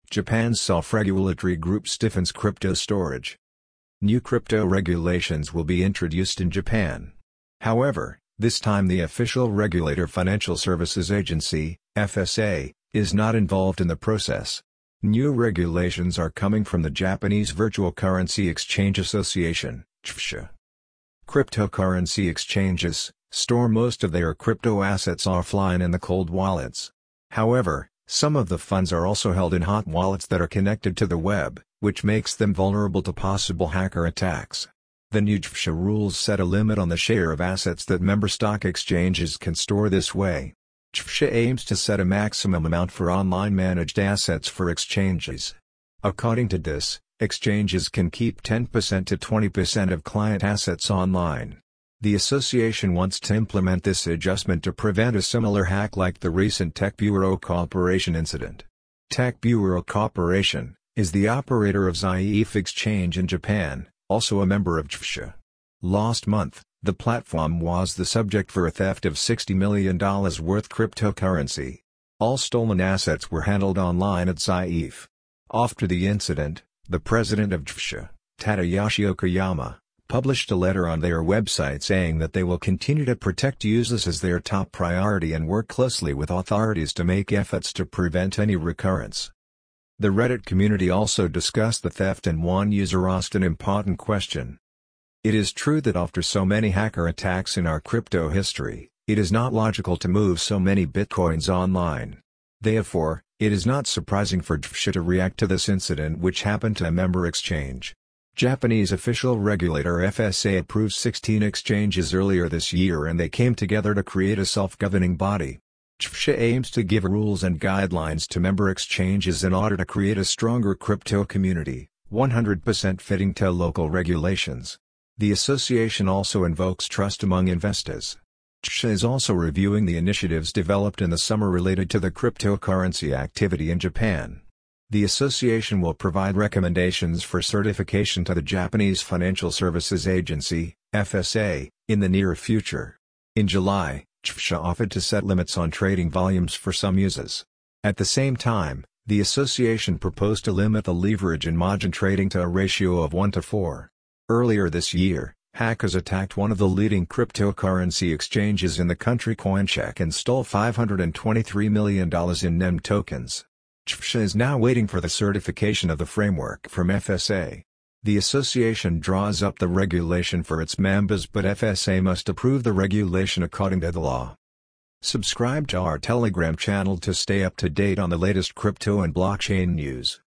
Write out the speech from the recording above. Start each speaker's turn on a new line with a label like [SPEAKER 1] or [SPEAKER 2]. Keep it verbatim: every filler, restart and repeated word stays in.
[SPEAKER 1] Japan's self-regulatory group stiffens crypto storage. New crypto regulations will be introduced in Japan. However, this time the official regulator Financial Services Agency, F S A, is not involved in the process. New regulations are coming from the Japanese Virtual Currency Exchange Association, J V S A. Cryptocurrency exchanges store most of their crypto assets offline in the cold wallets. However, some of the funds are also held in hot wallets that are connected to the web, which makes them vulnerable to possible hacker attacks. The new J V S A rules set a limit on the share of assets that member stock exchanges can store this way. J V S A aims to set a maximum amount for online managed assets for exchanges. According to this, exchanges can keep ten percent to twenty percent of client assets online. The association wants to implement this adjustment to prevent a similar hack like the recent Tech Bureau Corporation incident. Tech Bureau Corporation is the operator of Zaif Exchange in Japan, also a member of J V S A. Last month, the platform was the subject for a theft of sixty million dollars worth cryptocurrency. All stolen assets were handled online at Zaif. After the incident, the president of J V S A, Tadayoshi Okayama, published a letter on their website saying that they will continue to protect users as their top priority and work closely with authorities to make efforts to prevent any recurrence. The Reddit community also discussed the theft and one user asked an important question. It is true that after so many hacker attacks in our crypto history, it is not logical to move so many bitcoins online. Therefore, it is not surprising for J V S A to react to this incident which happened to a member exchange. Japanese official regulator F S A approved sixteen exchanges earlier this year and they came together to create a self-governing body. J V S A aims to give rules and guidelines to member exchanges in order to create a stronger crypto community, one hundred percent fitting to local regulations. The association also invokes trust among investors. J V S A is also reviewing the initiatives developed in the summer related to the cryptocurrency activity in Japan. The association will provide recommendations for certification to the Japanese Financial Services Agency, F S A, in the near future. In July, J V S A offered to set limits on trading volumes for some users. At the same time, the association proposed to limit the leverage in margin trading to a ratio of one to four. Earlier this year, hackers attacked one of the leading cryptocurrency exchanges in the country Coincheck and stole five hundred twenty-three million dollars in N E M tokens. J V S A is now waiting for the certification of the framework from F S A. The association draws up the regulation for its members but F S A must approve the regulation according to the law. Subscribe to our Telegram channel to stay up to date on the latest crypto and blockchain news.